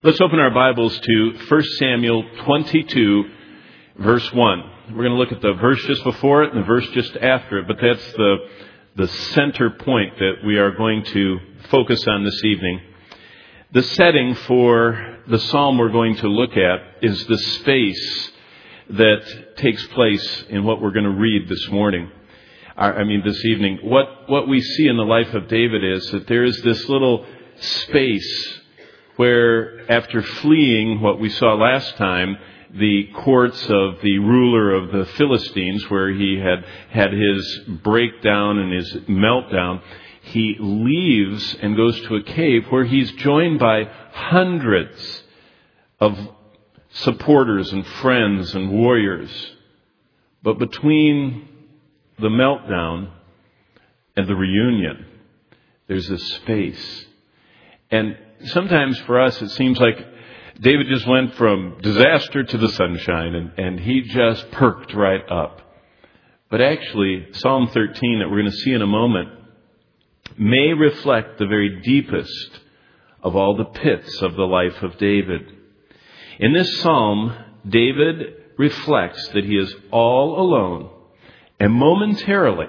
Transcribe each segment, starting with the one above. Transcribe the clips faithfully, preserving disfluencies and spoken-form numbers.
Let's open our Bibles to First Samuel twenty-two, verse one. We're going to look at the verse just before it and the verse just after it, but that's the, the center point that we are going to focus on this evening. The setting for the psalm we're going to look at is the space that takes place in what we're going to read this morning. I mean, this evening. What, what we see in the life of David is that there is this little space where, after fleeing what we saw last time, the courts of the ruler of the Philistines, where he had had his breakdown and his meltdown, he leaves and goes to a cave where he's joined by hundreds of supporters and friends and warriors. But between the meltdown and the reunion, there's this space. And sometimes for us, it seems like David just went from disaster to the sunshine, and, and he just perked right up. But actually, Psalm thirteen, that we're going to see in a moment, may reflect the very deepest of all the pits of the life of David. In this psalm, David reflects that he is all alone, and momentarily,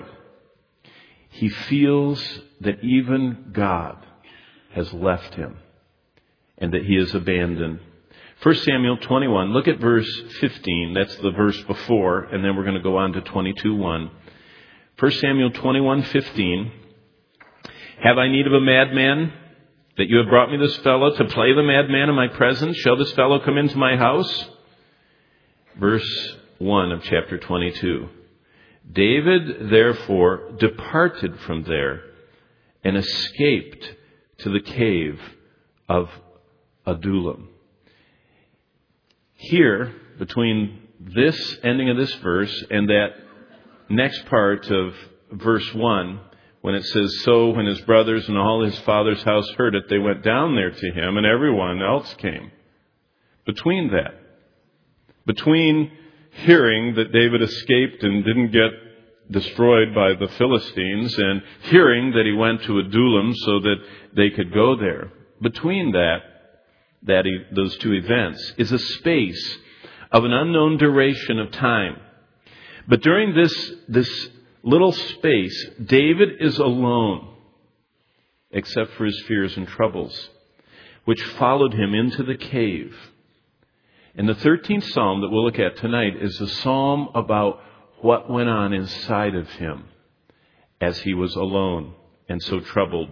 he feels that even God has left him and that he is abandoned. First Samuel twenty-one, look at verse fifteen. That's the verse before, and then we're going to go on to twenty-two one. First Samuel twenty-one fifteen. Have I need of a madman, that you have brought me this fellow to play the madman in my presence? Shall this fellow come into my house? Verse one of chapter twenty-two. David therefore departed from there and escaped to the cave of Adullam. Here, between this ending of this verse and that next part of verse one, when it says, so when his brothers and all his father's house heard it, they went down there to him, and everyone else came. Between that, between hearing that David escaped and didn't get destroyed by the Philistines, and hearing that he went to Adullam so that they could go there, between that, that those two events is a space of an unknown duration of time. But during this, this little space, David is alone, except for his fears and troubles, which followed him into the cave. And the thirteenth psalm that we'll look at tonight is a psalm about what went on inside of him as he was alone and so troubled.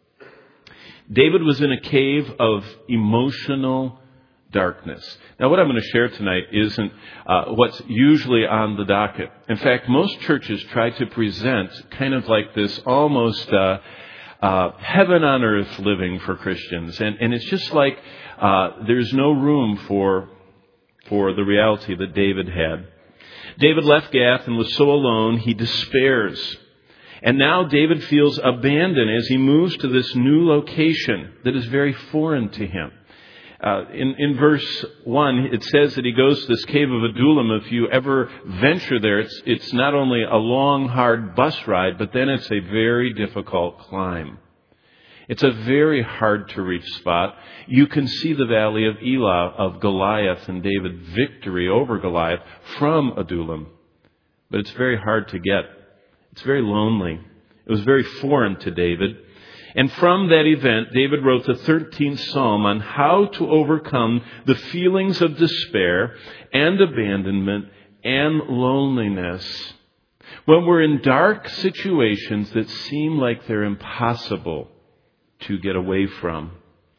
David was in a cave of emotional darkness. Now, what I'm going to share tonight isn't uh, what's usually on the docket. In fact, most churches try to present kind of like this almost uh, uh, heaven on earth living for Christians. And, and it's just like uh, there's no room for, for the reality that David had. David left Gath and was so alone, he despairs. And now David feels abandoned as he moves to this new location that is very foreign to him. Uh, in, in verse one, it says that he goes to this cave of Adullam. If you ever venture there, it's, it's not only a long, hard bus ride, but then it's a very difficult climb. It's a very hard to reach spot. You can see the valley of Elah, of Goliath, and David's victory over Goliath from Adullam. But it's very hard to get. It's very lonely. It was very foreign to David. And from that event, David wrote the thirteenth Psalm on how to overcome the feelings of despair and abandonment and loneliness when we're in dark situations that seem like they're impossible to get away from.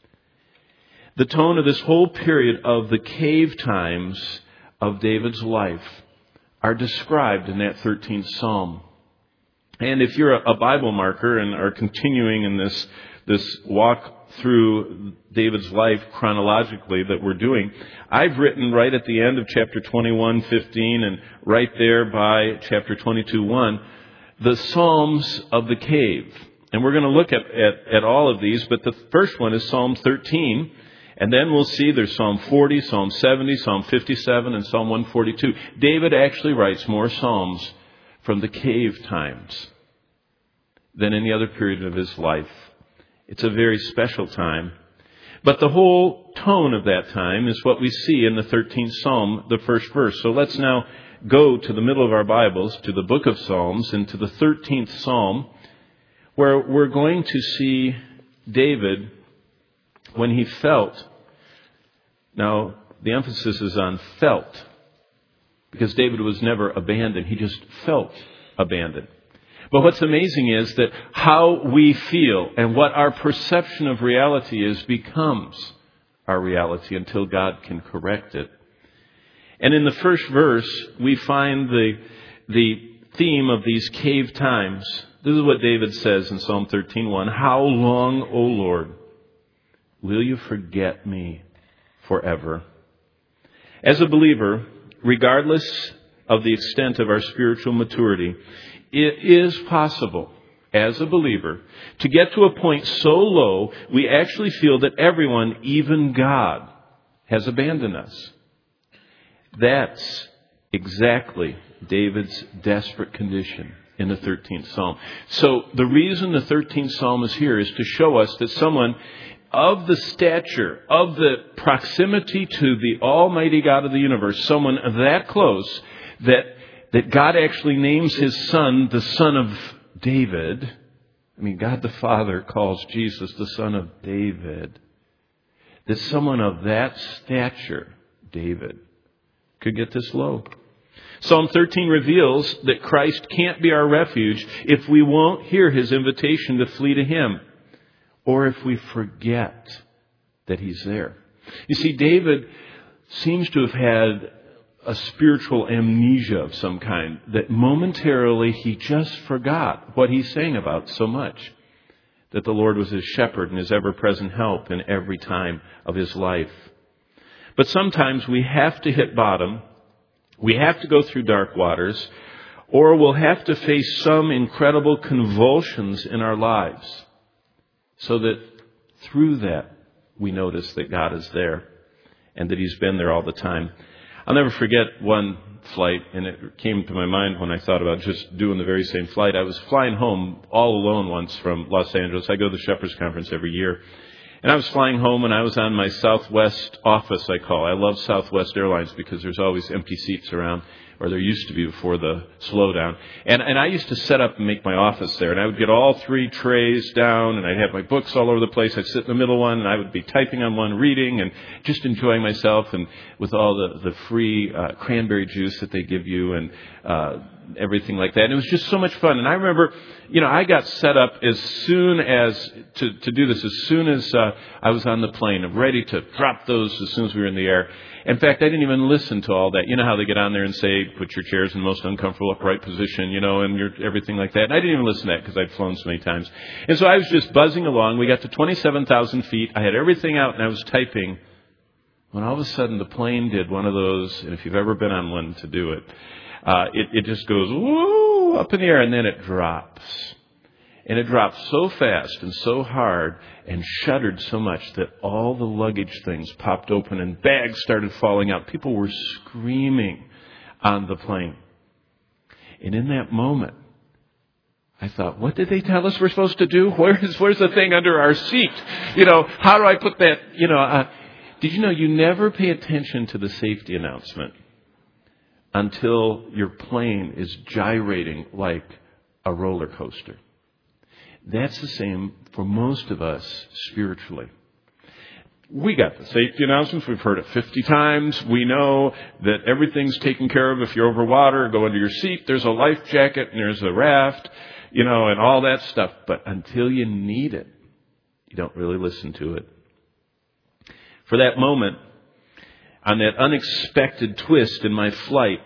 The tone of this whole period of the cave times of David's life are described in that thirteenth Psalm. And if you're a Bible marker and are continuing in this, this walk through David's life chronologically that we're doing, I've written right at the end of chapter twenty-one fifteen and right there by chapter twenty-two one, the Psalms of the cave. And we're going to look at, at, at all of these, but the first one is Psalm thirteen. And then we'll see there's Psalm forty, Psalm seventy, Psalm fifty-seven, and Psalm one forty-two. David actually writes more Psalms from the cave times than any other period of his life. It's a very special time. But the whole tone of that time is what we see in the thirteenth Psalm, the first verse. So let's now go to the middle of our Bibles, to the book of Psalms, and to the thirteenth Psalm, where we're going to see David when he felt. Now, the emphasis is on felt, because David was never abandoned. He just felt abandoned. But what's amazing is that how we feel and what our perception of reality is becomes our reality until God can correct it. And in the first verse, we find the, the theme of these cave times. This is what David says in Psalm thirteen one. How long, O Lord, will you forget me forever? As a believer, regardless of the extent of our spiritual maturity, it is possible, as a believer, to get to a point so low we actually feel that everyone, even God, has abandoned us. That's exactly David's desperate condition in the thirteenth Psalm. So the reason the thirteenth Psalm is here is to show us that someone of the stature, of the proximity to the Almighty God of the universe, someone that close that that God actually names his son the Son of David. I mean, God the Father calls Jesus the Son of David. That someone of that stature, David, could get this low. Psalm thirteen reveals that Christ can't be our refuge if we won't hear his invitation to flee to him, or if we forget that he's there. You see, David seems to have had a spiritual amnesia of some kind, that momentarily he just forgot what he sang about so much, that the Lord was his shepherd and his ever-present help in every time of his life. But sometimes we have to hit bottom, we have to go through dark waters, or we'll have to face some incredible convulsions in our lives, so that through that we notice that God is there and that he's been there all the time. I'll never forget one flight, and it came to my mind when I thought about just doing the very same flight. I was flying home all alone once from Los Angeles. I go to the Shepherds Conference every year. And I was flying home, and I was on my Southwest office, I call. I love Southwest Airlines because there's always empty seats around, or there used to be before the slowdown. And, and I used to set up and make my office there. And I would get all three trays down, and I'd have my books all over the place. I'd sit in the middle one, and I would be typing on one, reading, and just enjoying myself, and with all the, the free uh, cranberry juice that they give you, and uh, everything like that. And it was just so much fun. And I remember, you know, I got set up as soon as, to, to do this, as soon as uh, I was on the plane, ready to drop those as soon as we were in the air. In fact, I didn't even listen to all that. You know how they get on there and say, put your chairs in the most uncomfortable upright position, you know, and your, everything like that. And I didn't even listen to that because I'd flown so many times. And so I was just buzzing along. We got to twenty-seven thousand feet. I had everything out and I was typing. When all of a sudden the plane did one of those, and if you've ever been on one to do it, uh, it, it just goes, woo, up in the air, and then it drops. And it dropped so fast and so hard and shuddered so much that all the luggage things popped open and bags started falling out. People were screaming on the plane. And in that moment, I thought, what did they tell us we're supposed to do? Where's, where's the thing under our seat? You know, how do I put that? You know, uh, did you know you never pay attention to the safety announcement until your plane is gyrating like a roller coaster? That's the same for most of us spiritually. We got the safety announcements. We've heard it fifty times. We know that everything's taken care of. If you're over water, go under your seat. There's a life jacket and there's a raft, you know, and all that stuff. But until you need it, you don't really listen to it. For that moment, on that unexpected twist in my flight,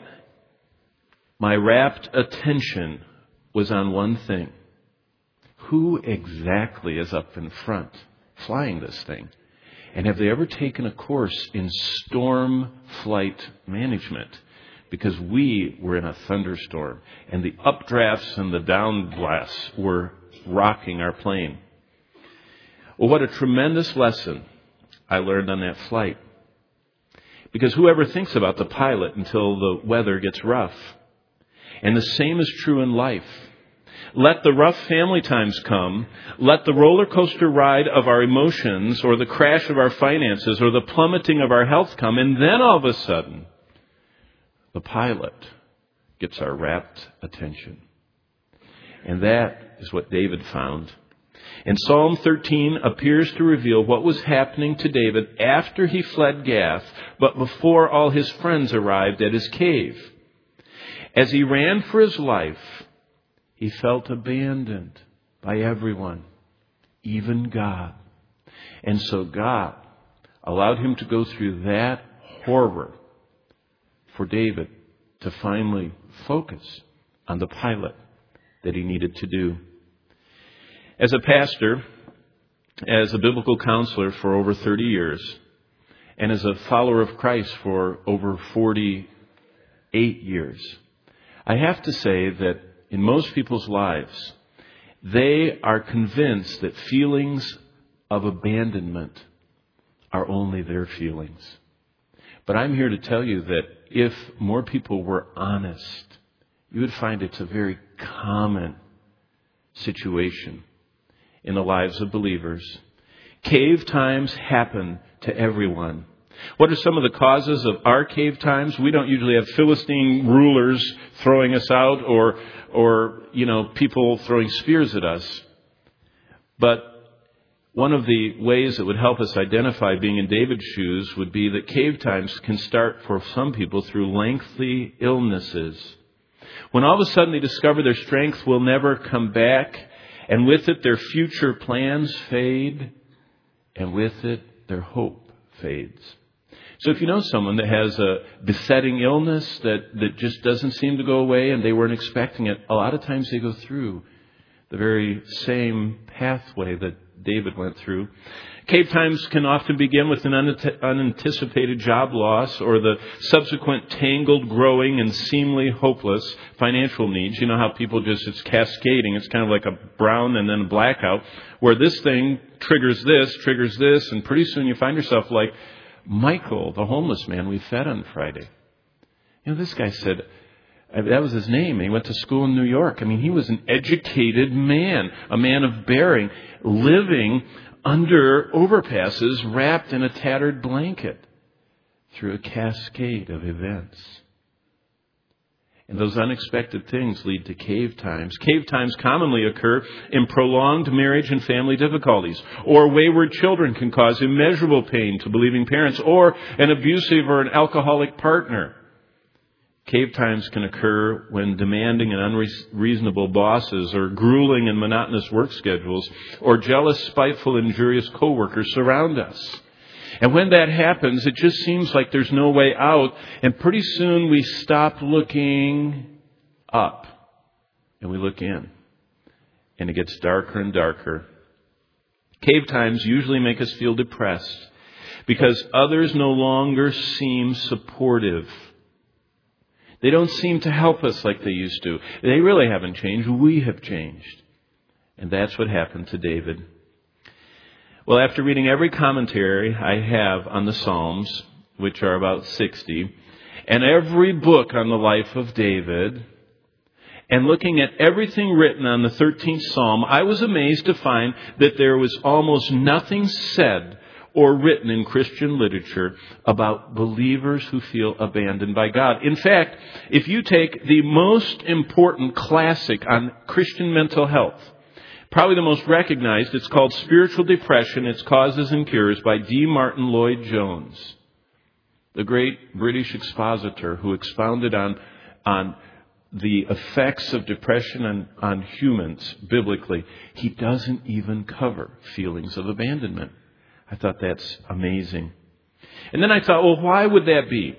my rapt attention was on one thing. Who exactly is up in front flying this thing? And have they ever taken a course in storm flight management? Because we were in a thunderstorm, and the updrafts and the downblasts were rocking our plane. Well, what a tremendous lesson I learned on that flight. Because whoever thinks about the pilot until the weather gets rough? And the same is true in life. Let the rough family times come. Let the roller coaster ride of our emotions or the crash of our finances or the plummeting of our health come. And then all of a sudden, the pilot gets our rapt attention. And that is what David found. And Psalm thirteen appears to reveal what was happening to David after he fled Gath, but before all his friends arrived at his cave. As he ran for his life, he felt abandoned by everyone, even God. And so God allowed him to go through that horror for David to finally focus on the pilot that he needed to do. As a pastor, as a biblical counselor for over thirty years, and as a follower of Christ for over forty-eight years, I have to say that in most people's lives, they are convinced that feelings of abandonment are only their feelings. But I'm here to tell you that if more people were honest, you would find it's a very common situation in the lives of believers. Cave times happen to everyone. What are some of the causes of our cave times? We don't usually have Philistine rulers throwing us out or, or, you know, people throwing spears at us. But one of the ways that would help us identify being in David's shoes would be that cave times can start for some people through lengthy illnesses. When all of a sudden they discover their strength will never come back, and with it their future plans fade, and with it their hope fades. So if you know someone that has a besetting illness that, that just doesn't seem to go away and they weren't expecting it, a lot of times they go through the very same pathway that David went through. Cave times can often begin with an unanticipated job loss or the subsequent tangled, growing, and seemingly hopeless financial needs. You know how people just, it's cascading. It's kind of like a brown and then a blackout, where this thing triggers this, triggers this, and pretty soon you find yourself like Michael, the homeless man we fed on Friday. You know, this guy said, that was his name. He went to school in New York. I mean, he was an educated man, a man of bearing, living under overpasses, wrapped in a tattered blanket through a cascade of events. And those unexpected things lead to cave times. Cave times commonly occur in prolonged marriage and family difficulties. Or wayward children can cause immeasurable pain to believing parents, or an abusive or an alcoholic partner. Cave times can occur when demanding and unreasonable bosses, or grueling and monotonous work schedules, or jealous, spiteful, injurious coworkers surround us. And when that happens, it just seems like there's no way out, and pretty soon we stop looking up and we look in, and it gets darker and darker. Cave times usually make us feel depressed because others no longer seem supportive. They don't seem to help us like they used to. They really haven't changed. We have changed. And that's what happened to David. Well, after reading every commentary I have on the Psalms, which are about sixty, and every book on the life of David, and looking at everything written on the thirteenth Psalm, I was amazed to find that there was almost nothing said or written in Christian literature about believers who feel abandoned by God. In fact, if you take the most important classic on Christian mental health, probably the most recognized, it's called Spiritual Depression, Its Causes and Cures by D. Martin Lloyd-Jones, the great British expositor who expounded on, on the effects of depression on, on humans biblically. He doesn't even cover feelings of abandonment. I thought that's amazing. And then I thought, well, why would that be?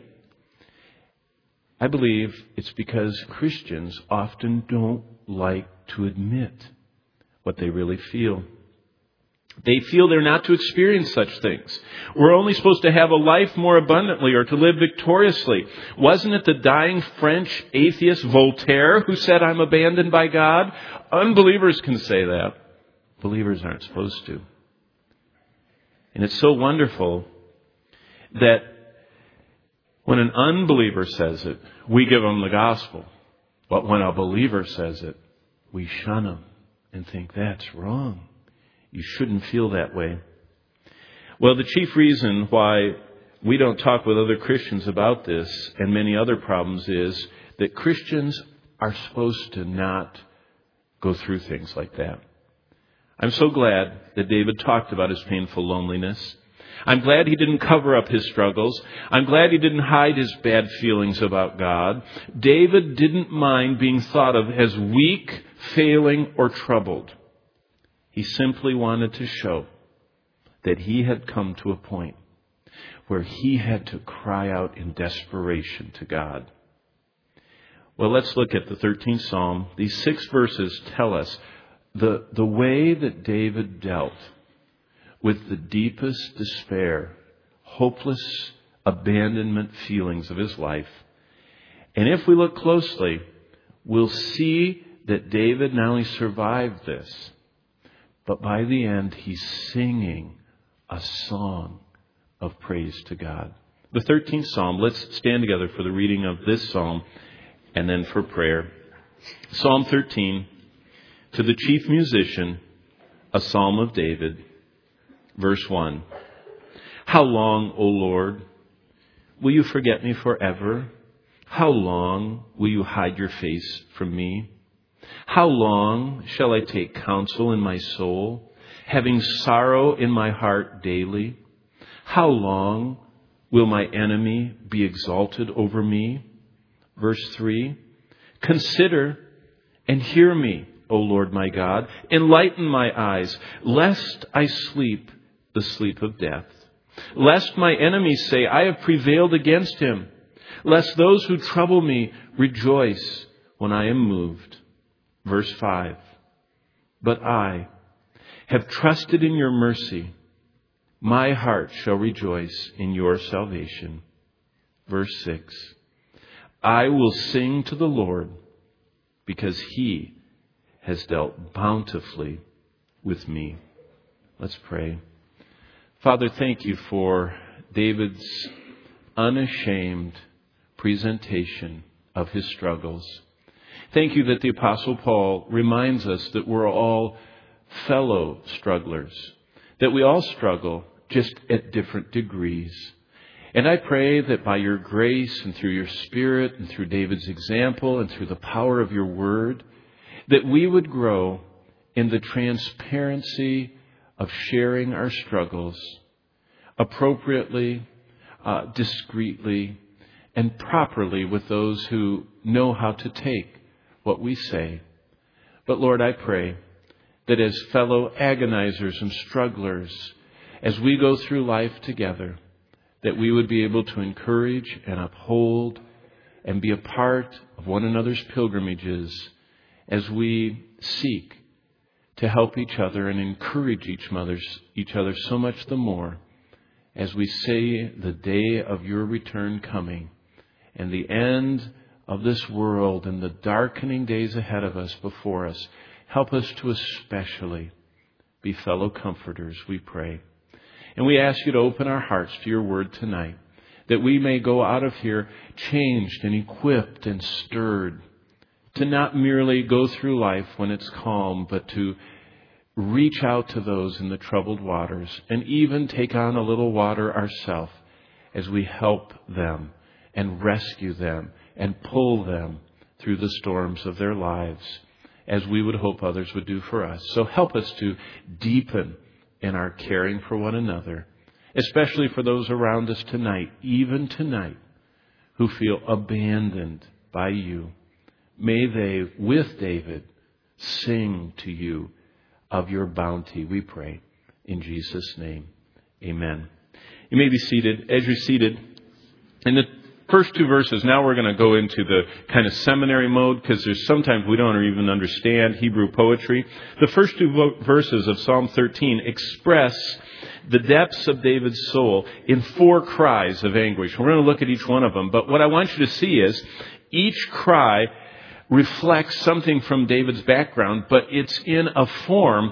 I believe it's because Christians often don't like to admit what they really feel. They feel they're not to experience such things. We're only supposed to have a life more abundantly or to live victoriously. Wasn't it the dying French atheist Voltaire who said, "I'm abandoned by God"? Unbelievers can say that. Believers aren't supposed to. And it's so wonderful that when an unbeliever says it, we give them the gospel. But when a believer says it, we shun them and think that's wrong. You shouldn't feel that way. Well, the chief reason why we don't talk with other Christians about this and many other problems is that Christians are supposed to not go through things like that. I'm so glad that David talked about his painful loneliness. I'm glad he didn't cover up his struggles. I'm glad he didn't hide his bad feelings about God. David didn't mind being thought of as weak, failing, or troubled. He simply wanted to show that he had come to a point where he had to cry out in desperation to God. Well, let's look at the thirteenth Psalm. These six verses tell us the, the way that David dealt with the deepest despair, hopeless abandonment feelings of his life. And if we look closely, we'll see that David not only survived this, but by the end he's singing a song of praise to God. The thirteenth Psalm, let's stand together for the reading of this psalm and then for prayer. Psalm thirteen, to the chief musician, a psalm of David. Verse one, how long, O Lord, will you forget me forever? How long will you hide your face from me? How long shall I take counsel in my soul, having sorrow in my heart daily? How long will my enemy be exalted over me? Verse three, consider and hear me, O Lord my God. Enlighten my eyes, lest I sleep the sleep of death. Lest my enemies say, I have prevailed against him. Lest those who trouble me rejoice when I am moved. Verse five, but I have trusted in your mercy. My heart shall rejoice in your salvation. Verse six, I will sing to the Lord because he has dealt bountifully with me. Let's pray. Father, thank you for David's unashamed presentation of his struggles. Thank you that the Apostle Paul reminds us that we're all fellow strugglers, that we all struggle just at different degrees. And I pray that by your grace and through your Spirit and through David's example and through the power of your word, that we would grow in the transparency of sharing our struggles appropriately, uh, discreetly, and properly with those who know how to take what we say. But Lord, I pray that as fellow agonizers and strugglers, as we go through life together, that we would be able to encourage and uphold and be a part of one another's pilgrimages as we seek to help each other and encourage each other, each other so much the more as we say the day of your return coming and the end of this world and the darkening days ahead of us before us. Help us to especially be fellow comforters, we pray. And we ask you to open our hearts to your word tonight, that we may go out of here changed and equipped and stirred, to not merely go through life when it's calm, but to reach out to those in the troubled waters and even take on a little water ourselves as we help them and rescue them and pull them through the storms of their lives, as we would hope others would do for us. So help us to deepen in our caring for one another, especially for those around us tonight, even tonight, who feel abandoned by you. May they, with David, sing to you of your bounty, we pray. In Jesus' name, amen. You may be seated. As you're seated, in the first two verses, now we're going to go into the kind of seminary mode, because there's sometimes we don't even understand Hebrew poetry. The first two vo- verses of Psalm thirteen express the depths of David's soul in four cries of anguish. We're going to look at each one of them, but what I want you to see is each cry reflects something from David's background, but it's in a form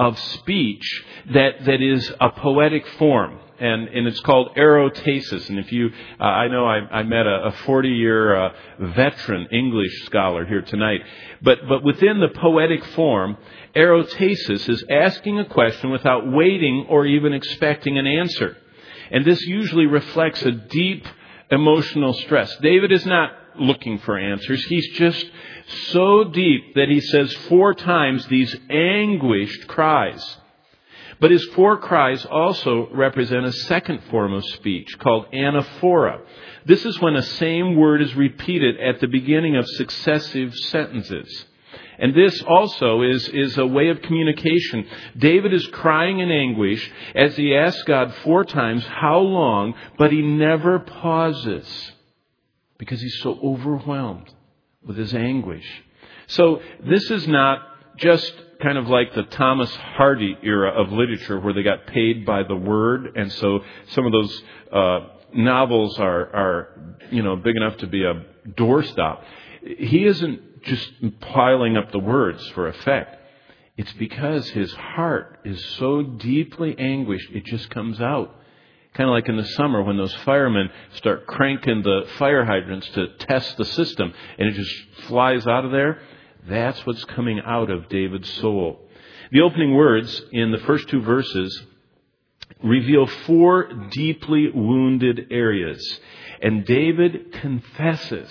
of speech that, that is a poetic form. And, and it's called erotasis. And if you, uh, I know I, I met a, a forty-year uh, veteran English scholar here tonight. But, but within the poetic form, erotasis is asking a question without waiting or even expecting an answer. And this usually reflects a deep emotional stress. David is not looking for answers. He's just so deep that he says four times these anguished cries. But his four cries also represent a second form of speech called anaphora. This is when a same word is repeated at the beginning of successive sentences. And this also is, is a way of communication. David is crying in anguish as he asks God four times how long, but he never pauses because he's so overwhelmed with his anguish. So this is not just kind of like the Thomas Hardy era of literature where they got paid by the word. And so some of those uh, novels are, are, you know, big enough to be a doorstop. He isn't just piling up the words for effect. It's because his heart is so deeply anguished, it just comes out. Kind of like in the summer when those firemen start cranking the fire hydrants to test the system and it just flies out of there. That's what's coming out of David's soul. The opening words in the first two verses reveal four deeply wounded areas. And David confesses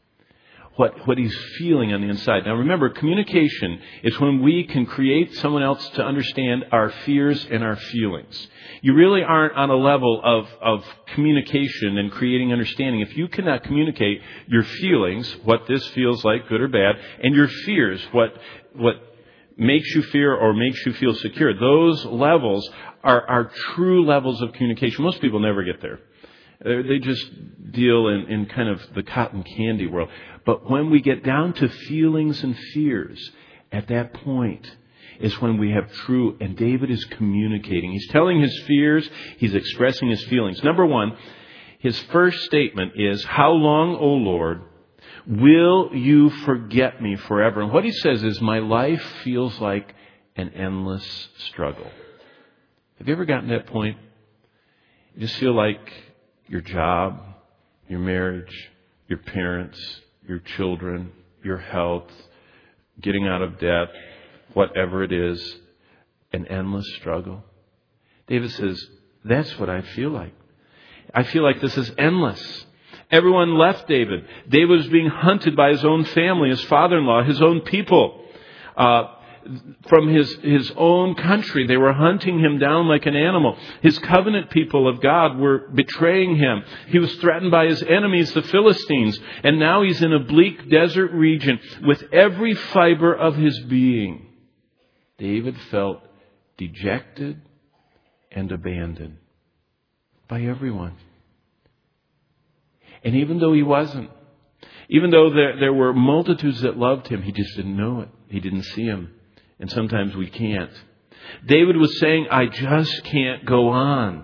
what, what he's feeling on the inside. Now remember, communication is when we can create someone else to understand our fears and our feelings. You really aren't on a level of, of communication and creating understanding if you cannot communicate your feelings, what this feels like, good or bad, and your fears, what what makes you fear or makes you feel secure. Those levels are, are true levels of communication. Most people never get there. They just deal in, in kind of the cotton candy world. But when we get down to feelings and fears, at that point is when we have true, and David is communicating. He's telling his fears, he's expressing his feelings. Number one, his first statement is, how long, O Lord, will you forget me forever? And what he says is, my life feels like an endless struggle. Have you ever gotten to that point? You just feel like your job, your marriage, your parents, your children, your health, getting out of debt, whatever it is, an endless struggle. David says, that's what I feel like. I feel like this is endless. Everyone left David. David was being hunted by his own family, his father-in-law, his own people. Uh, from his, his own country. They were hunting him down like an animal. His covenant people of God were betraying him. He was threatened by his enemies, the Philistines. And now he's in a bleak desert region with every fiber of his being. David felt dejected and abandoned by everyone. And even though he wasn't, even though there, there were multitudes that loved him, he just didn't know it. He didn't see him. And sometimes we can't. David was saying, I just can't go on.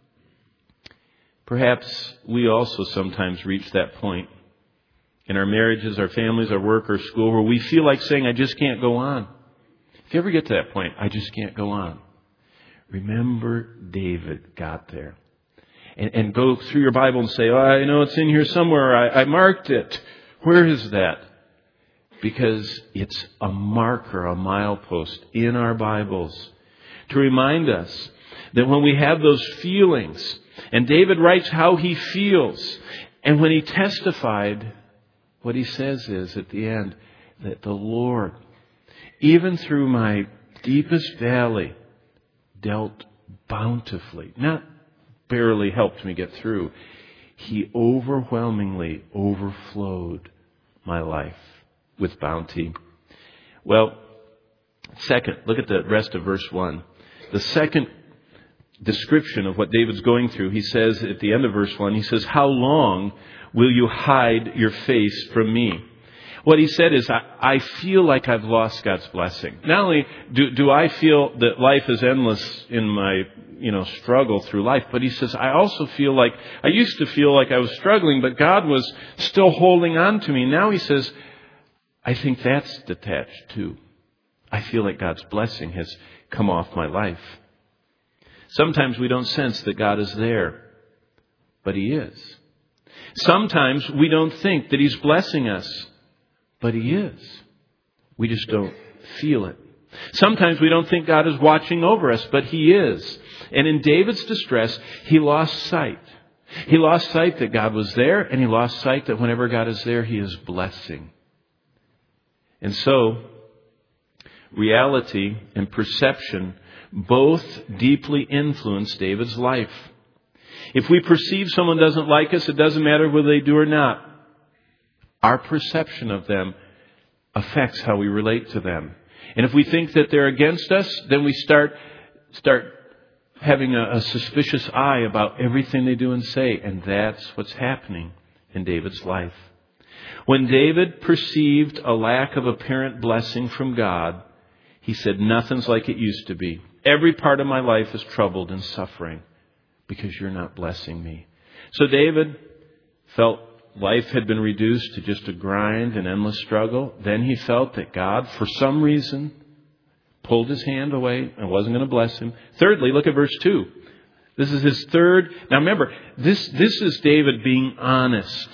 Perhaps we also sometimes reach that point in our marriages, our families, our work, our school, where we feel like saying, I just can't go on. If you ever get to that point, I just can't go on. Remember David got there. And, and go through your Bible and say, oh, I know it's in here somewhere. I, I marked it. Where is that? Because it's a marker, a milepost in our Bibles to remind us that when we have those feelings, and David writes how he feels, and when he testified, what he says is at the end, that the Lord, even through my deepest valley, dealt bountifully, not barely helped me get through. He overwhelmingly overflowed my life with bounty. Well, second, look at the rest of verse one. The second description of what David's going through, he says at the end of verse one, he says, how long will you hide your face from me? What he said is, I, I feel like I've lost God's blessing. Not only do, do I feel that life is endless in my, you know, struggle through life, but he says, I also feel like, I used to feel like I was struggling, but God was still holding on to me. Now he says, I think that's detached too. I feel like God's blessing has come off my life. Sometimes we don't sense that God is there, but He is. Sometimes we don't think that He's blessing us, but He is. We just don't feel it. Sometimes we don't think God is watching over us, but He is. And in David's distress, he lost sight. He lost sight that God was there, and he lost sight that whenever God is there, He is blessing. And so, reality and perception both deeply influence David's life. If we perceive someone doesn't like us, it doesn't matter whether they do or not. Our perception of them affects how we relate to them. And if we think that they're against us, then we start start having a, a suspicious eye about everything they do and say. And that's what's happening in David's life. When David perceived a lack of apparent blessing from God, he said, nothing's like it used to be. Every part of my life is troubled and suffering because you're not blessing me. So David felt life had been reduced to just a grind and endless struggle. Then he felt that God, for some reason, pulled his hand away and wasn't going to bless him. Thirdly, look at verse two. This is his third. Now remember, this, this is David being honest.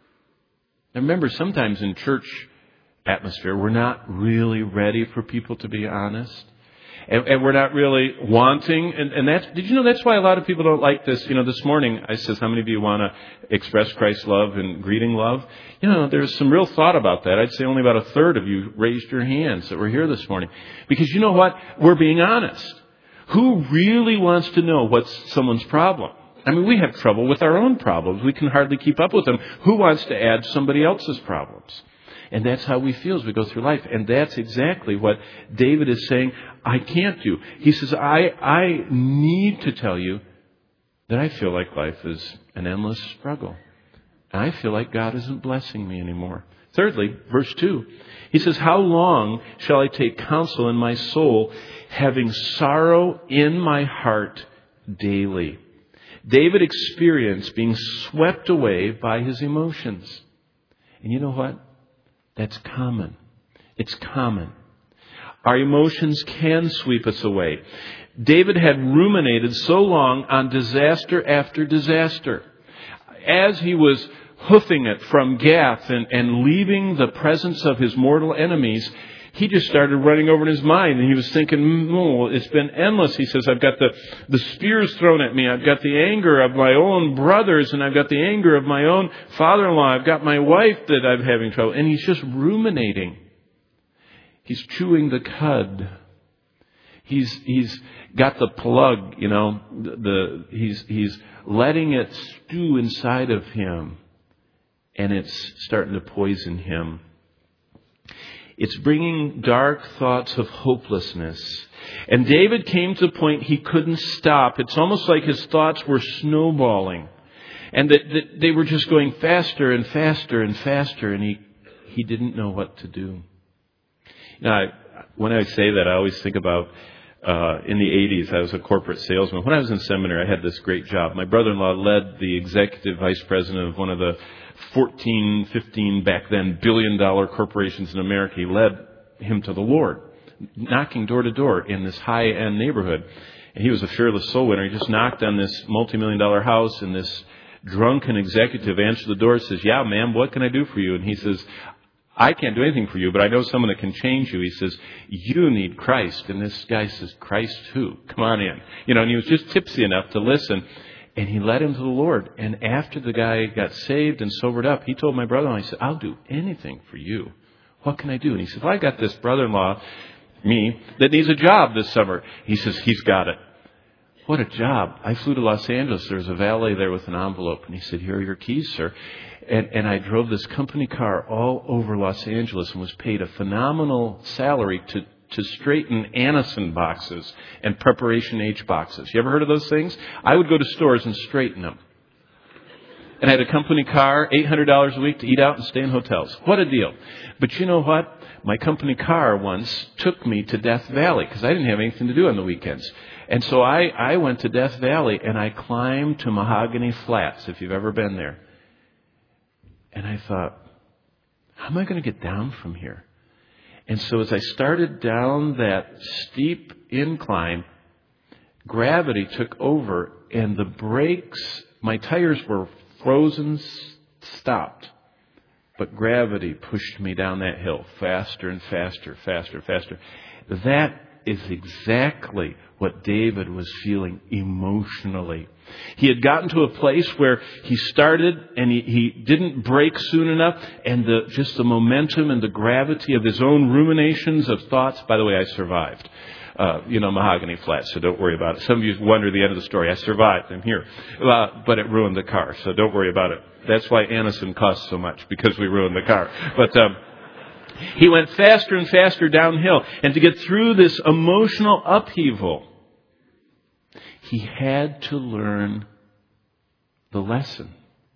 Now remember, sometimes in church atmosphere, we're not really ready for people to be honest. And, and we're not really wanting. And, and that's, did you know that's why a lot of people don't like this? You know, this morning I says, how many of you want to express Christ's love and greeting love? You know, there's some real thought about that. I'd say only about a third of you raised your hands that were here this morning. Because you know what? We're being honest. Who really wants to know what's someone's problem? I mean, we have trouble with our own problems. We can hardly keep up with them. Who wants to add somebody else's problems? And that's how we feel as we go through life. And that's exactly what David is saying, I can't do. He says, I, I need to tell you that I feel like life is an endless struggle. And I feel like God isn't blessing me anymore. Thirdly, verse two, he says, how long shall I take counsel in my soul, having sorrow in my heart daily? David experienced being swept away by his emotions. And you know what? That's common. It's common. Our emotions can sweep us away. David had ruminated so long on disaster after disaster. As he was hoofing it from Gath and, and leaving the presence of his mortal enemies, he just started running over in his mind, and he was thinking, oh, it's been endless. He says, I've got the, the spears thrown at me. I've got the anger of my own brothers, and I've got the anger of my own father-in-law. I've got my wife that I'm having trouble. And he's just ruminating. He's chewing the cud. He's he's got the plug, you know, the, the he's he's letting it stew inside of him, and it's starting to poison him. It's bringing dark thoughts of hopelessness. And David came to the point he couldn't stop. It's almost like his thoughts were snowballing. And that, that they were just going faster and faster and faster. And he, he didn't know what to do. Now, I, when I say that, I always think about uh, in the eighties, I was a corporate salesman. When I was in seminary, I had this great job. My brother-in-law led the executive vice president of one of the fourteen, fifteen back then billion dollar corporations in America. He led him to the Lord, knocking door to door in this high end neighborhood. And he was a fearless soul winner. He just knocked on this multi-million dollar house, and this drunken executive answered the door and says, yeah, ma'am, what can I do for you? And he says, I can't do anything for you, but I know someone that can change you. He says, you need Christ. And this guy says, Christ who? Come on in. You know, and he was just tipsy enough to listen. And he led him to the Lord. And after the guy got saved and sobered up, he told my brother-in-law, he said, I'll do anything for you. What can I do? And he said, well, I got this brother-in-law, me, that needs a job this summer. He says, he's got it. What a job. I flew to Los Angeles. There was a valet there with an envelope. And he said, here are your keys, sir. And, and I drove this company car all over Los Angeles and was paid a phenomenal salary to to straighten Anison boxes and Preparation H boxes. You ever heard of those things? I would go to stores and straighten them. And I had a company car, eight hundred dollars a week to eat out and stay in hotels. What a deal. But you know what? My company car once took me to Death Valley because I didn't have anything to do on the weekends. And so I, I went to Death Valley and I climbed to Mahogany Flats, if you've ever been there. And I thought, how am I going to get down from here? And so as I started down that steep incline, gravity took over and the brakes, my tires were frozen, stopped. But gravity pushed me down that hill faster and faster, faster, faster. That is exactly what David was feeling emotionally. He had gotten to a place where he started and he, he didn't brake soon enough, and the, just the momentum and the gravity of his own ruminations of thoughts. By the way, I survived. Uh, you know, Mahogany Flats, so don't worry about it. Some of you wonder the end of the story. I survived. I'm here. Uh, but it ruined the car, so don't worry about it. That's why Anison costs so much, because we ruined the car. But um, he went faster and faster downhill. And to get through this emotional upheaval, he had to learn the lesson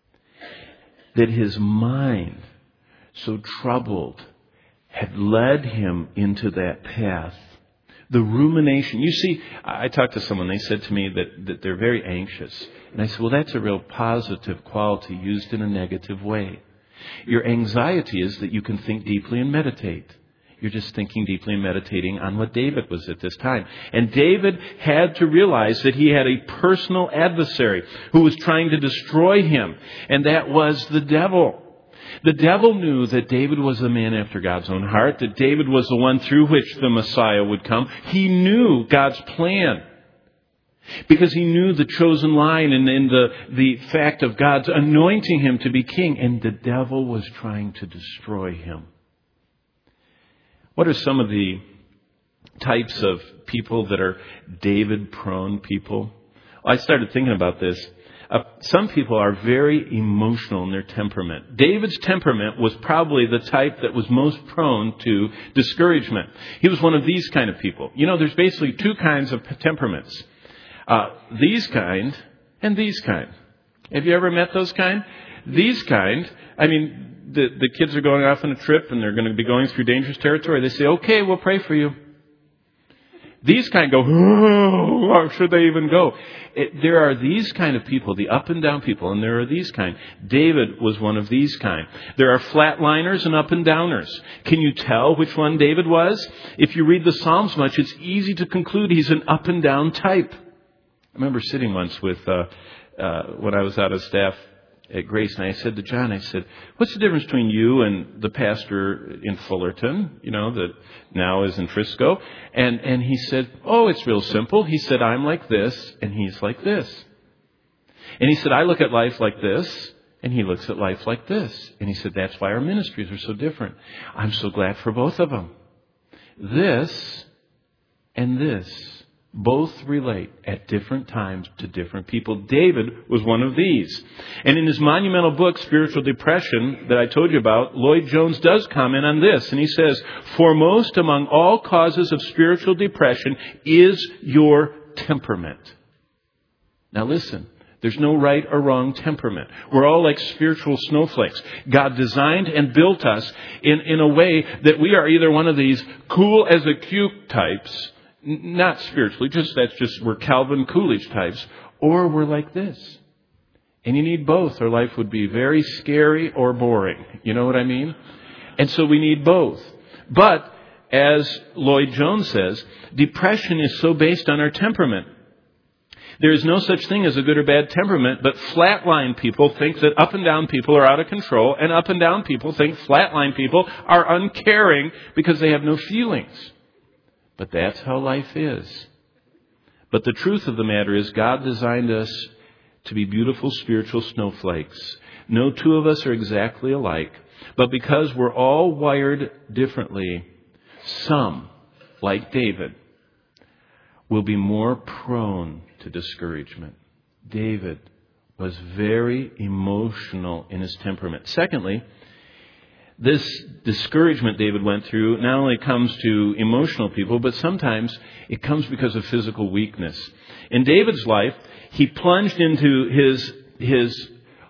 that his mind, so troubled, had led him into that path. The rumination. You see, I talked to someone, they said to me that, that they're very anxious. And I said, well, that's a real positive quality used in a negative way. Your anxiety is that you can think deeply and meditate. You're just thinking deeply and meditating on what David was at this time. And David had to realize that he had a personal adversary who was trying to destroy him. And that was the devil. The devil knew that David was a man after God's own heart, that David was the one through which the Messiah would come. He knew God's plan because he knew the chosen line and, and the, the fact of God's anointing him to be king. And the devil was trying to destroy him. What are some of the types of people that are David-prone people? I started thinking about this. Uh, some people are very emotional in their temperament. David's temperament was probably the type that was most prone to discouragement. He was one of these kind of people. You know, there's basically two kinds of temperaments. Uh, these kind and these kind. Have you ever met those kind? These kind, I mean, the, the kids are going off on a trip and they're going to be going through dangerous territory. They say, okay, we'll pray for you. These kind go, oh, how should they even go? It, there are these kind of people, the up and down people, and there are these kind. David was one of these kind. There are flatliners and up and downers. Can you tell which one David was? If you read the Psalms much, it's easy to conclude he's an up and down type. I remember sitting once with, uh, uh, when I was out of staff at Grace, and I said to John, I said, what's the difference between you and the pastor in Fullerton, you know, that now is in Frisco? And and he said, oh, it's real simple. He said, I'm like this, and he's like this. And he said, I look at life like this, and he looks at life like this. And he said, that's why our ministries are so different. I'm so glad for both of them. This and this both relate at different times to different people. David was one of these. And in his monumental book, Spiritual Depression, that I told you about, Lloyd Jones does comment on this. And he says, foremost among all causes of spiritual depression is your temperament. Now listen, there's no right or wrong temperament. We're all like spiritual snowflakes. God designed and built us in, in a way that we are either one of these cool as a cube types, not spiritually, just that's just we're Calvin Coolidge types, or we're like this. And you need both, or life would be very scary or boring. You know what I mean? And so we need both. But, as Lloyd Jones says, depression is so based on our temperament. There is no such thing as a good or bad temperament, but flatline people think that up and down people are out of control, and up and down people think flatline people are uncaring because they have no feelings. But that's how life is. But the truth of the matter is God designed us to be beautiful spiritual snowflakes. No two of us are exactly alike. But because we're all wired differently, some, like David, will be more prone to discouragement. David was very emotional in his temperament. Secondly, this discouragement David went through not only comes to emotional people, but sometimes it comes because of physical weakness. In David's life, he plunged into his his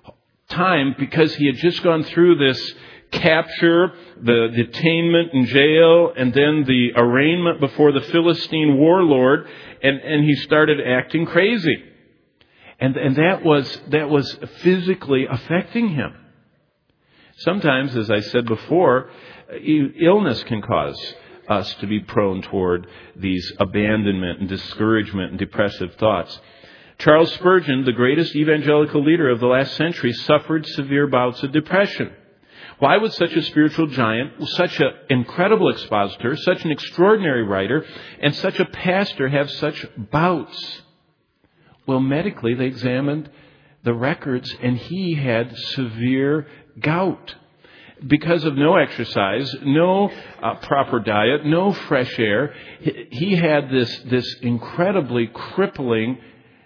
time because he had just gone through this capture, the detainment in jail, and then the arraignment before the Philistine warlord, and, and he started acting crazy. And, and that was that was physically affecting him. Sometimes, as I said before, illness can cause us to be prone toward these abandonment and discouragement and depressive thoughts. Charles Spurgeon, the greatest evangelical leader of the last century, suffered severe bouts of depression. Why would such a spiritual giant, such an incredible expositor, such an extraordinary writer, and such a pastor have such bouts? Well, medically, they examined the records, and he had severe gout. Because of no exercise, no uh, proper diet, no fresh air, he had this, this incredibly crippling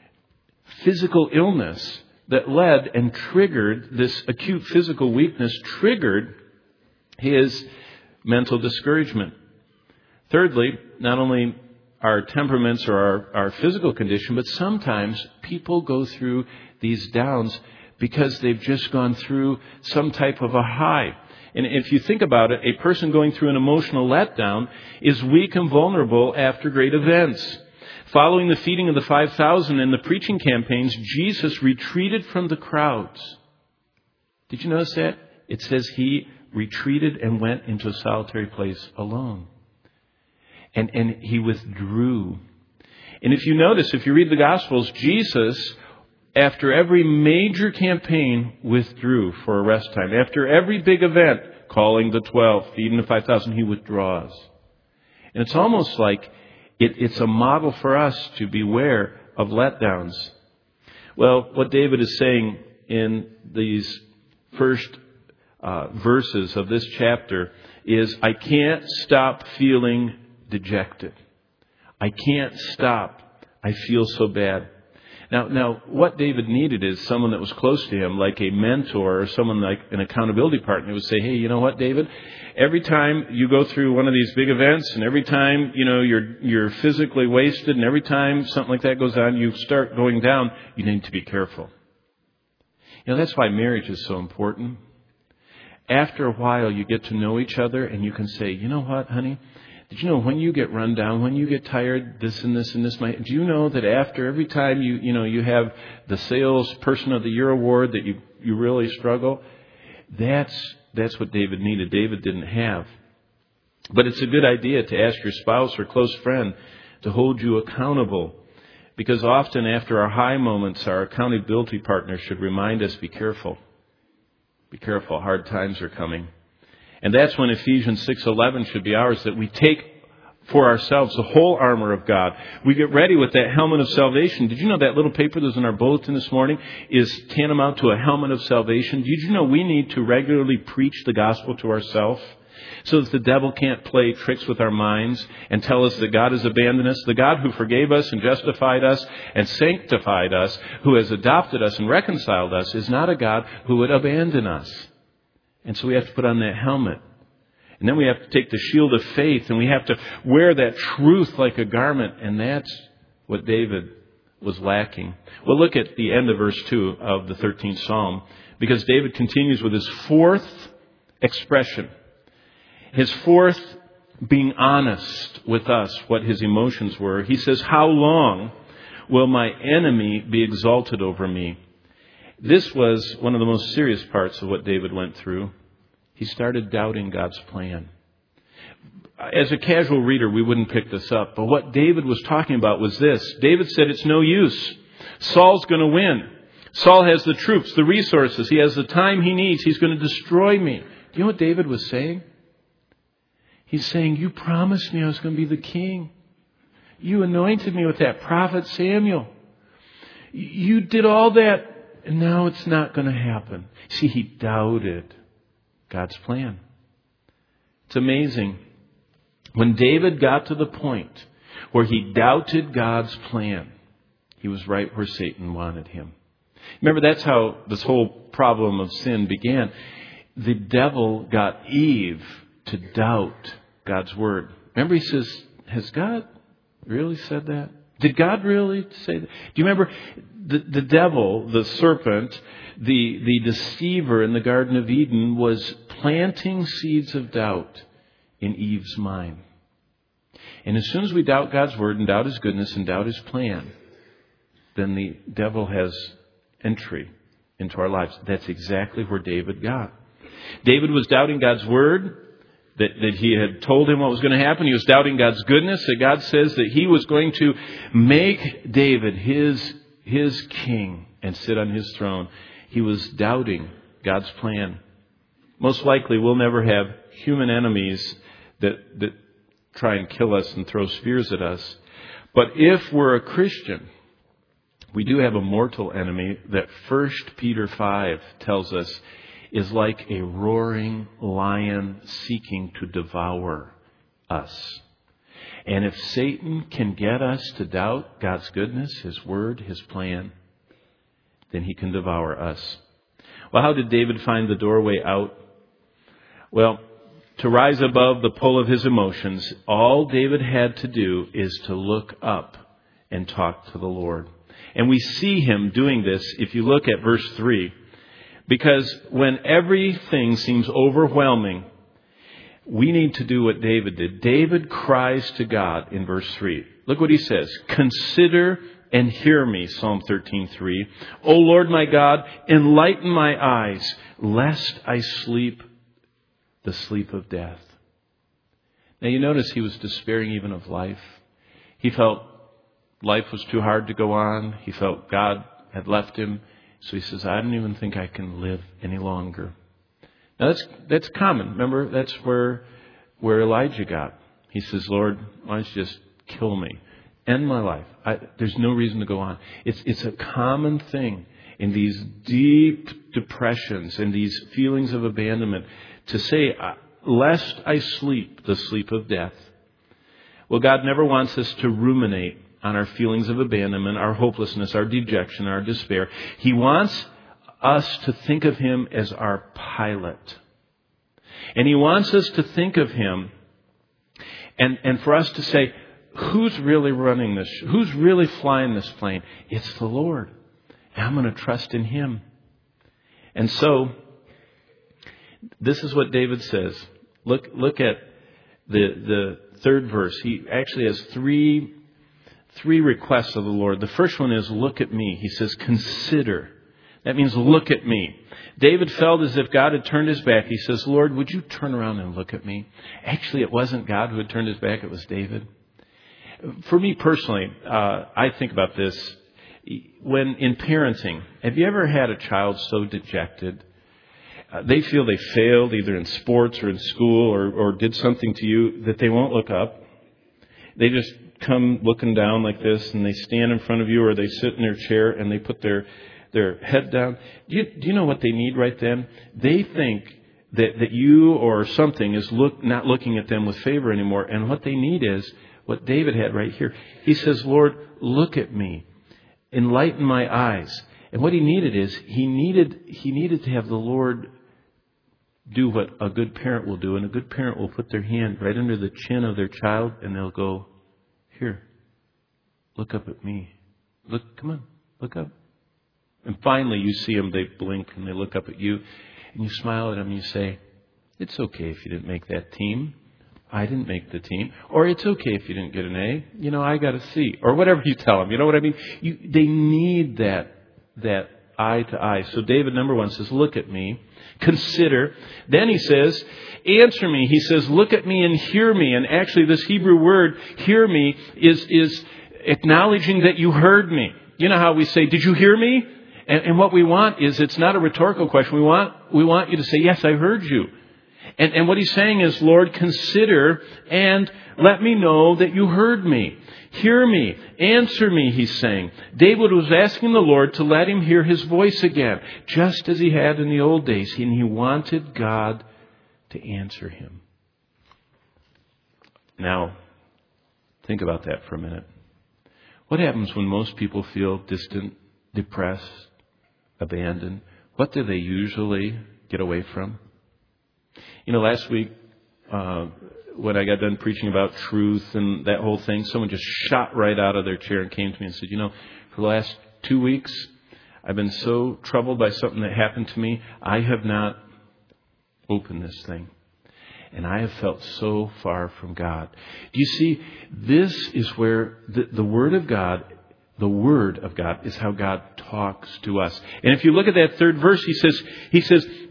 physical illness that led and triggered, this acute physical weakness triggered his mental discouragement. Thirdly, not only our temperaments or our, our physical condition, but sometimes people go through these downs because they've just gone through some type of a high. And if you think about it, a person going through an emotional letdown is weak and vulnerable after great events. Following the feeding of the five thousand and the preaching campaigns, Jesus retreated from the crowds. Did you notice that? It says he retreated and went into a solitary place alone. And, and he withdrew. And if you notice, if you read the Gospels, Jesus, after every major campaign, withdrew for a rest time. After every big event, calling the twelve, feeding the five thousand, he withdraws. And it's almost like It, it's a model for us to beware of letdowns. Well, what David is saying in these first uh, verses of this chapter is, I can't stop feeling dejected. I can't stop. I feel so bad. Now, now, what David needed is someone that was close to him, like a mentor or someone like an accountability partner, who would say, hey, you know what, David? Every time you go through one of these big events, and every time, you know, you're you're physically wasted, and every time something like that goes on, you start going down, you need to be careful. You know, that's why marriage is so important. After a while, you get to know each other, and you can say, you know what, honey? Did you know when you get run down, when you get tired, this and this and this might, do you know that after every time you, you know, you have the sales person of the year award that you, you really struggle? That's, that's what David needed. David didn't have. But it's a good idea to ask your spouse or close friend to hold you accountable. Because often after our high moments, our accountability partner should remind us, be careful. Be careful, hard times are coming. And that's when Ephesians six eleven should be ours, that we take for ourselves the whole armor of God. We get ready with that helmet of salvation. Did you know that little paper that was in our bulletin this morning is tantamount to a helmet of salvation? Did you know we need to regularly preach the gospel to ourselves so that the devil can't play tricks with our minds and tell us that God has abandoned us? The God who forgave us and justified us and sanctified us, who has adopted us and reconciled us, is not a God who would abandon us. And so we have to put on that helmet. And then we have to take the shield of faith, and we have to wear that truth like a garment. And that's what David was lacking. Well, look at the end of verse two of the thirteenth Psalm, because David continues with his fourth expression. His fourth being honest with us, what his emotions were. He says, how long will my enemy be exalted over me? This was one of the most serious parts of what David went through. He started doubting God's plan. As a casual reader, we wouldn't pick this up. But what David was talking about was this. David said, it's no use. Saul's going to win. Saul has the troops, the resources. He has the time he needs. He's going to destroy me. Do you know what David was saying? He's saying, you promised me I was going to be the king. You anointed me with that prophet Samuel. You did all that. And now it's not going to happen. See, he doubted God's plan. It's amazing. When David got to the point where he doubted God's plan, he was right where Satan wanted him. Remember, that's how this whole problem of sin began. The devil got Eve to doubt God's word. Remember, he says, has God really said that? Did God really say that? Do you remember the, the devil, the serpent, the, the deceiver in the Garden of Eden was planting seeds of doubt in Eve's mind. And as soon as we doubt God's word and doubt his goodness and doubt his plan, then the devil has entry into our lives. That's exactly where David got. David was doubting God's word. that, that he had told him what was going to happen. He was doubting God's goodness, that God says that he was going to make David his, his king and sit on his throne. He was doubting God's plan. Most likely we'll never have human enemies that, that try and kill us and throw spears at us. But if we're a Christian, we do have a mortal enemy that First Peter five tells us is like a roaring lion seeking to devour us. And if Satan can get us to doubt God's goodness, His word, His plan, then he can devour us. Well, how did David find the doorway out? Well, to rise above the pull of his emotions, all David had to do is to look up and talk to the Lord. And we see him doing this if you look at verse three. Because when everything seems overwhelming, we need to do what David did. David cries to God in verse three. Look what he says. Consider and hear me, Psalm thirteen three. O Lord my God, enlighten my eyes, lest I sleep the sleep of death. Now you notice he was despairing even of life. He felt life was too hard to go on. He felt God had left him. So he says, I don't even think I can live any longer. Now that's that's common. Remember, that's where where Elijah got. He says, Lord, why don't you just kill me? End my life. I, there's no reason to go on. It's it's a common thing in these deep depressions and these feelings of abandonment to say, lest I sleep the sleep of death. Well, God never wants us to ruminate on our feelings of abandonment, our hopelessness, our dejection, our despair. He wants us to think of Him as our pilot. And He wants us to think of Him and, and for us to say, who's really running this? Who's really flying this plane? It's the Lord. And I'm going to trust in Him. And so, this is what David says. Look, look at the, the third verse. He actually has three Three requests of the Lord. The first one is, look at me. He says, consider. That means look at me. David felt as if God had turned his back. He says, Lord, would you turn around and look at me? Actually, it wasn't God who had turned his back. It was David. For me personally, uh, I think about this. When in parenting, have you ever had a child so dejected? Uh, they feel they failed either in sports or in school or, or did something to you that they won't look up. They just come looking down like this, and they stand in front of you, or they sit in their chair and they put their their head down. Do you, do you know what they need right then? They think that, that you or something is look not looking at them with favor anymore. And what they need is what David had right here. He says, Lord, look at me. Enlighten my eyes. And what he needed is he needed he needed to have the Lord do what a good parent will do. And a good parent will put their hand right under the chin of their child, and they'll go, here, look up at me. Look, come on, look up. And finally you see them, they blink and they look up at you. And you smile at them and you say, it's okay if you didn't make that team. I didn't make the team. Or it's okay if you didn't get an A. You know, I got a C. Or whatever you tell them. You know what I mean? You, they need that, that eye to eye. So David, number one, says, look at me. Consider. Then he says, answer me. He says, look at me and hear me. And actually this Hebrew word, hear me, is, is acknowledging that you heard me. You know how we say, did you hear me? And, and what we want is, it's not a rhetorical question. We want, we want you to say, yes, I heard you. And, and what he's saying is, Lord, consider and let me know that you heard me. Hear me. Answer me, he's saying. David was asking the Lord to let him hear his voice again, just as he had in the old days. And he wanted God to answer him. Now, think about that for a minute. What happens when most people feel distant, depressed, abandoned? What do they usually get away from? You know, last week, uh, when I got done preaching about truth and that whole thing, someone just shot right out of their chair and came to me and said, you know, for the last two weeks, I've been so troubled by something that happened to me, I have not opened this thing. And I have felt so far from God. Do you see, this is where the, the Word of God, the Word of God is how God talks to us. And if you look at that third verse, he says, he says,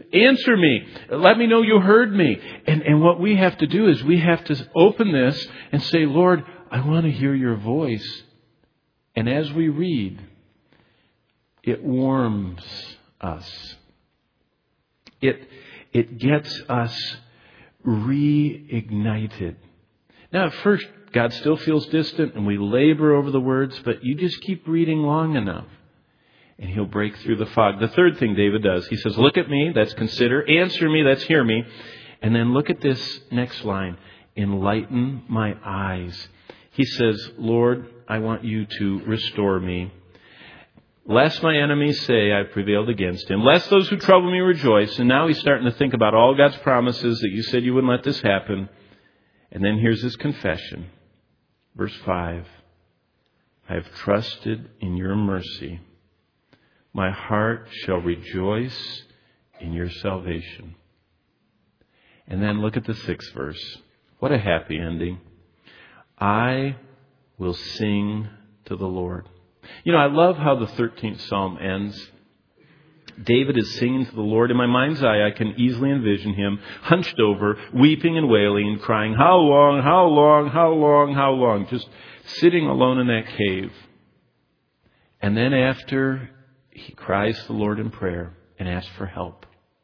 answer me. Let me know you heard me. And, and what we have to do is we have to open this and say, Lord, I want to hear your voice. And as we read, it warms us. It, it gets us reignited. Now, at first, God still feels distant and we labor over the words, but you just keep reading long enough and He'll break through the fog. The third thing David does, he says, look at me, that's consider. Answer me, that's hear me. And then look at this next line. Enlighten my eyes. He says, Lord, I want you to restore me. Lest my enemies say I've prevailed against him. Lest those who trouble me rejoice. And now he's starting to think about all God's promises that you said you wouldn't let this happen. And then here's his confession. Verse five. I have trusted in your mercy. My heart shall rejoice in your salvation. And then look at the sixth verse. What a happy ending. I will sing to the Lord. You know, I love how the thirteenth Psalm ends. David is singing to the Lord. In my mind's eye, I can easily envision him hunched over, weeping and wailing and crying, how long, how long, how long, how long? Just sitting alone in that cave. And then after he cries to the Lord in prayer and asks for help.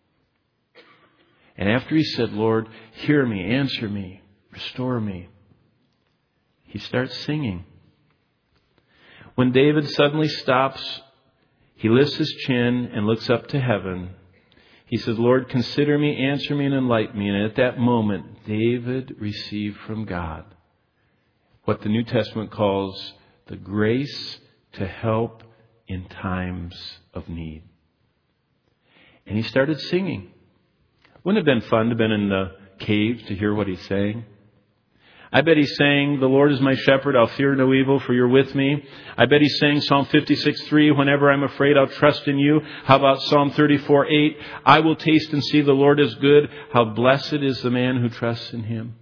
And after he said, Lord, hear me, answer me, restore me, he starts singing. When David suddenly stops, he lifts his chin and looks up to heaven. He says, Lord, consider me, answer me, and enlighten me. And at that moment, David received from God what the New Testament calls the grace to help in times of need. And he started singing. Wouldn't it have been fun to have been in the cave to hear what he's saying? I bet he's saying, the Lord is my shepherd, I'll fear no evil, for you're with me. I bet he's saying Psalm fifty-six three, whenever I'm afraid, I'll trust in you. How about Psalm thirty-four eight, I will taste and see the Lord is good. How blessed is the man who trusts in him.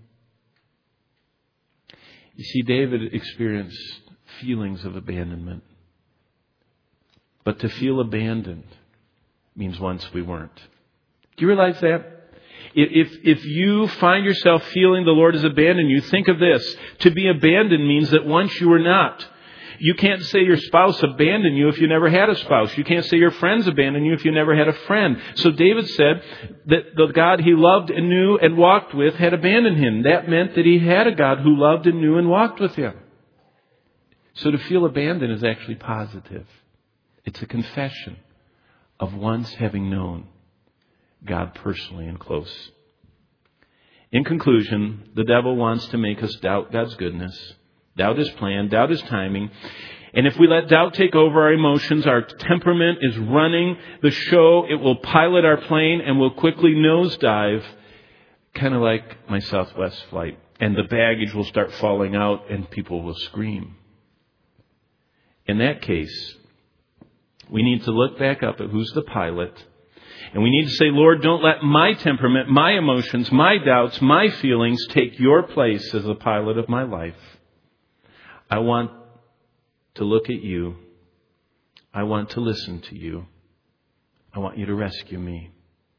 You see, David experienced feelings of abandonment. But to feel abandoned means once we weren't. Do you realize that? If, if you find yourself feeling the Lord has abandoned you, think of this. To be abandoned means that once you were not. You can't say your spouse abandoned you if you never had a spouse. You can't say your friends abandoned you if you never had a friend. So David said that the God he loved and knew and walked with had abandoned him. That meant that he had a God who loved and knew and walked with him. So to feel abandoned is actually positive. It's a confession of once having known God personally and close. In conclusion, the devil wants to make us doubt God's goodness, doubt His plan, doubt His timing. And if we let doubt take over our emotions, our temperament is running the show. It will pilot our plane and will quickly nosedive, kind of like my Southwest flight. And the baggage will start falling out and people will scream. In that case, we need to look back up at who's the pilot. And we need to say, Lord, don't let my temperament, my emotions, my doubts, my feelings take your place as the pilot of my life. I want to look at you. I want to listen to you. I want you to rescue me.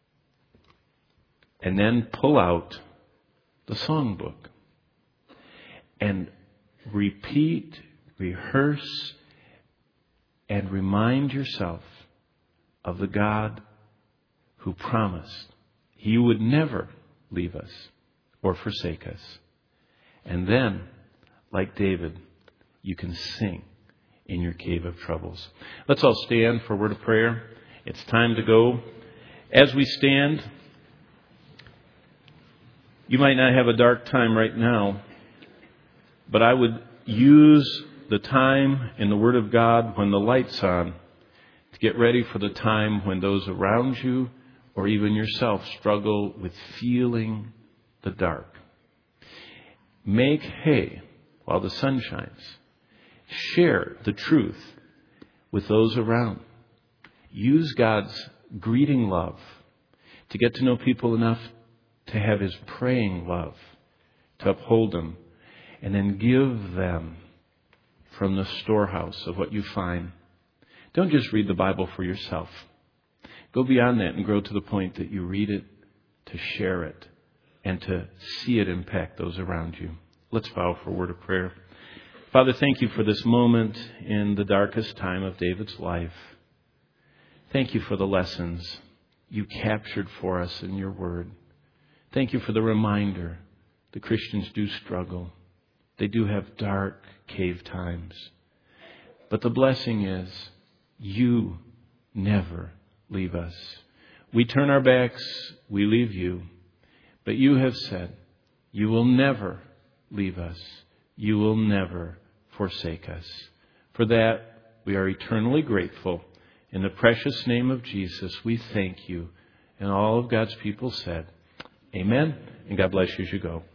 And then pull out the songbook and repeat, rehearse, and remind yourself of the God who promised He would never leave us or forsake us. And then, like David, you can sing in your cave of troubles. Let's all stand for a word of prayer. It's time to go. As we stand, you might not have a dark time right now, but I would use the time in the Word of God when the light's on to get ready for the time when those around you or even yourself struggle with feeling the dark. Make hay while the sun shines. Share the truth with those around. Use God's greeting love to get to know people enough to have His praying love to uphold them. And then give them from the storehouse of what you find. Don't just read the Bible for yourself. Go beyond that and grow to the point that you read it to share it and to see it impact those around you. Let's bow for a word of prayer. Father, thank you for this moment in the darkest time of David's life. Thank you for the lessons you captured for us in your word. Thank you for the reminder that Christians do struggle. They do have dark cave times. But the blessing is you never leave us. We turn our backs, we leave you. But you have said, you will never leave us. You will never forsake us. For that, we are eternally grateful. In the precious name of Jesus, we thank you. And all of God's people said, amen. And God bless you as you go.